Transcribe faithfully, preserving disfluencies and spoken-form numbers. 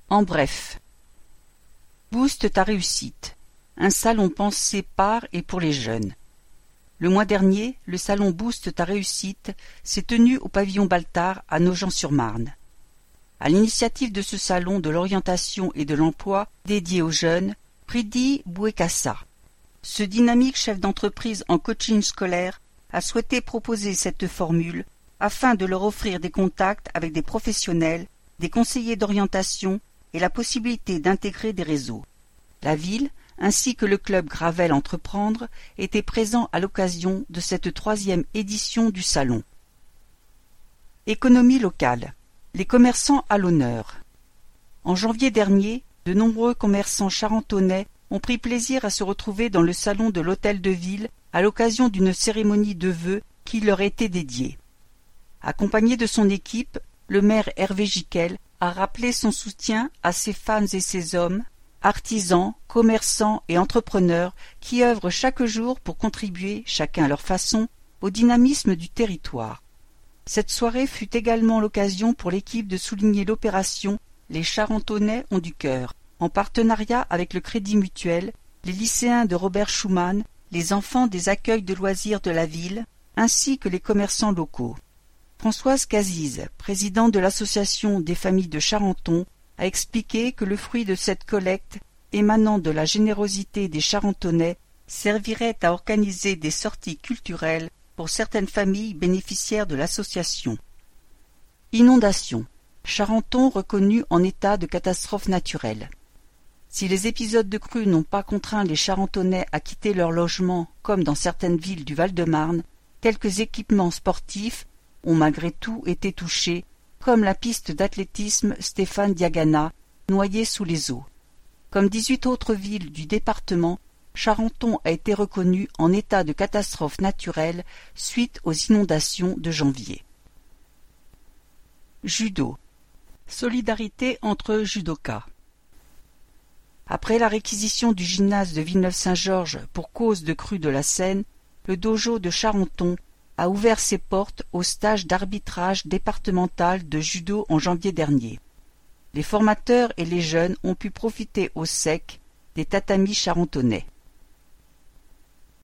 En bref, Booste ta réussite, un salon pensé par et pour les jeunes. Le mois dernier, le salon Booste ta réussite s'est tenu au pavillon Baltard à Nogent-sur-Marne. À l'initiative de ce salon de l'orientation et de l'emploi dédié aux jeunes, Pridi Bouekassa, ce dynamique chef d'entreprise en coaching scolaire, a souhaité proposer cette formule afin de leur offrir des contacts avec des professionnels, des conseillers d'orientation et la possibilité d'intégrer des réseaux. La ville, ainsi que le club Gravel Entreprendre, étaient présents à l'occasion de cette troisième édition du salon. Économie locale. Les commerçants à l'honneur. En janvier dernier, de nombreux commerçants charentonais ont pris plaisir à se retrouver dans le salon de l'hôtel de ville à l'occasion d'une cérémonie de vœux qui leur était dédiée. Accompagné de son équipe, le maire Hervé Giquel a rappelé son soutien à ces femmes et ces hommes, artisans, commerçants et entrepreneurs qui œuvrent chaque jour pour contribuer, chacun à leur façon, au dynamisme du territoire. Cette soirée fut également l'occasion pour l'équipe de souligner l'opération « Les Charentonais ont du cœur », en partenariat avec le Crédit Mutuel, les lycéens de Robert Schuman, les enfants des accueils de loisirs de la ville, ainsi que les commerçants locaux. Françoise Cazize, présidente de l'association des familles de Charenton, a expliqué que le fruit de cette collecte, émanant de la générosité des Charentonais, servirait à organiser des sorties culturelles pour certaines familles bénéficiaires de l'association. Inondation. Charenton reconnu en état de catastrophe naturelle. Si les épisodes de crue n'ont pas contraint les Charentonais à quitter leur logement, comme dans certaines villes du Val-de-Marne, quelques équipements sportifs ont malgré tout été touchés, comme la piste d'athlétisme Stéphane Diagana, noyée sous les eaux. Comme dix-huit autres villes du département, Charenton a été reconnu en état de catastrophe naturelle suite aux inondations de janvier. Judo. Solidarité entre judokas. Après la réquisition du gymnase de Villeneuve-Saint-Georges pour cause de crue de la Seine, le dojo de Charenton a ouvert ses portes au stage d'arbitrage départemental de judo en janvier dernier. Les formateurs et les jeunes ont pu profiter au sec des tatamis charentonnais.